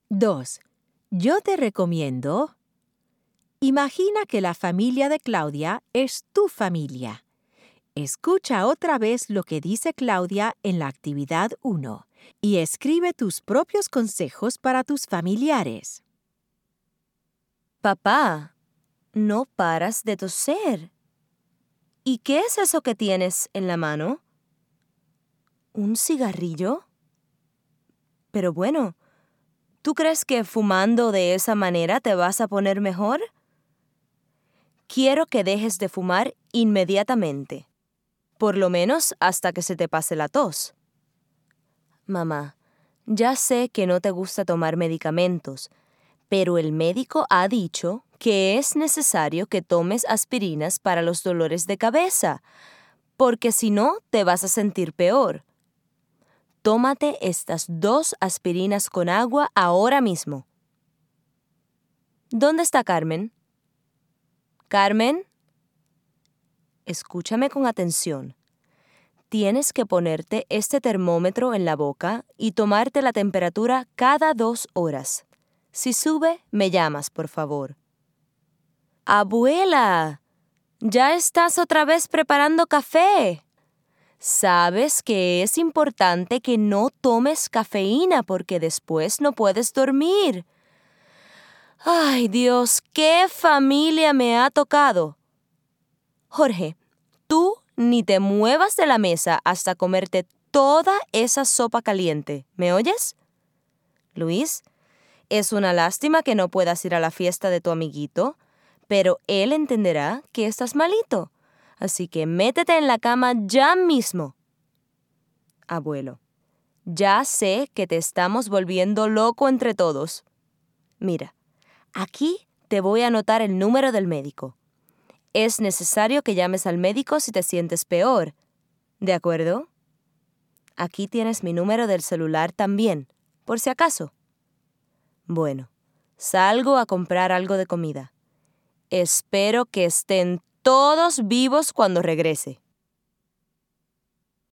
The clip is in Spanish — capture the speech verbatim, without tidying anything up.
dos. Yo te recomiendo... Imagina que la familia de Claudia es tu familia. Escucha otra vez lo que dice Claudia en la actividad uno y escribe tus propios consejos para tus familiares. Papá, no paras de toser. ¿Y qué es eso que tienes en la mano? ¿Un cigarrillo? Pero bueno, ¿tú crees que fumando de esa manera te vas a poner mejor? Quiero que dejes de fumar inmediatamente, por lo menos hasta que se te pase la tos. Mamá, ya sé que no te gusta tomar medicamentos, pero el médico ha dicho que es necesario que tomes aspirinas para los dolores de cabeza, porque si no te vas a sentir peor. Tómate estas dos aspirinas con agua ahora mismo. ¿Dónde está Carmen? Carmen, escúchame con atención. Tienes que ponerte este termómetro en la boca y tomarte la temperatura cada dos horas. Si sube, me llamas, por favor. Abuela, ya estás otra vez preparando café. Sabes que es importante que no tomes cafeína porque después no puedes dormir. Ay, Dios, qué familia me ha tocado. Jorge, tú ni te muevas de la mesa hasta comerte toda esa sopa caliente. ¿Me oyes? Luis, es una lástima que no puedas ir a la fiesta de tu amiguito, pero él entenderá que estás malito. Así que métete en la cama ya mismo. Abuelo, ya sé que te estamos volviendo loco entre todos. Mira, aquí te voy a anotar el número del médico. Es necesario que llames al médico si te sientes peor. ¿De acuerdo? Aquí tienes mi número del celular también, por si acaso. Bueno, salgo a comprar algo de comida. Espero que estén todos vivos cuando regrese.